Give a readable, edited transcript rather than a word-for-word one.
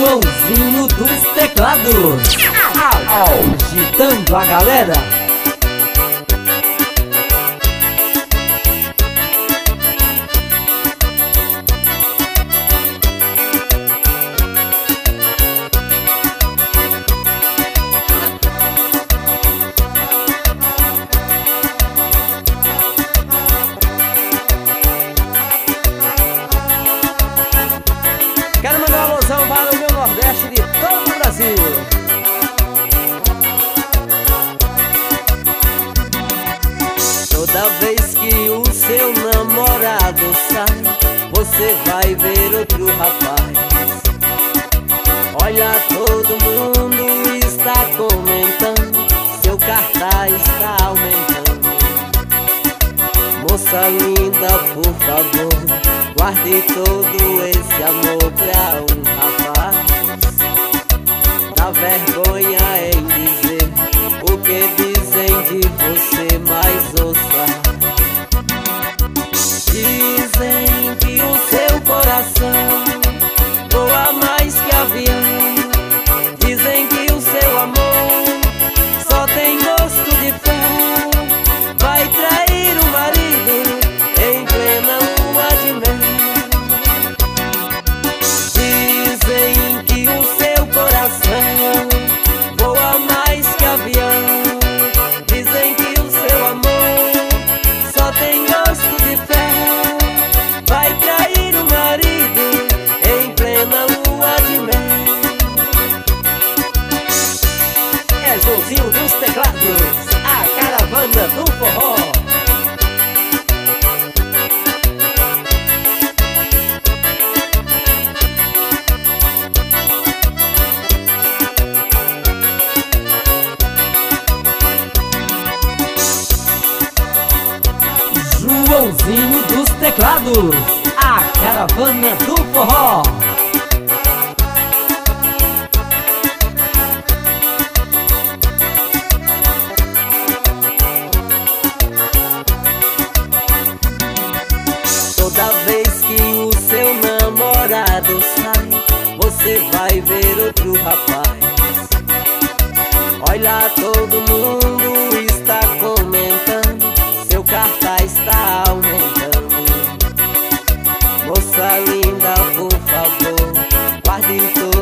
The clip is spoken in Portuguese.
Joãozinho dos teclados, agitando a galera. Quero mandar uma alusão para o meu Nordeste de todo o Brasil. Toda vez que o seu namorado sai, você vai ver outro rapaz. Olha, todo mundo está comentando, seu cartaz está aumentando. Moça linda, por favor, guarde todo esse amor pra um rapaz. Dá vergonha em dizer o que dizem de você, mas ouça. Dizem que o seu coração voa mais que avião. Dizem que o seu amor só tem gosto de fel. Vai trair o marido em plena lua de mel. Dizem que o seu coração voa mais que avião. Dizem que o seu amor só tem gosto de fel. Vai trair o marido em plena lua de mel. É Joãozinho dos teclados, a caravana do forró. Joãozinho dos teclados, a caravana do forró. Toda vez que o seu namorado sai, você vai ver outro rapaz. Olha, todo mundo está comentando, seu cartaz está aumentando. Moça linda, por favor, guarde tudo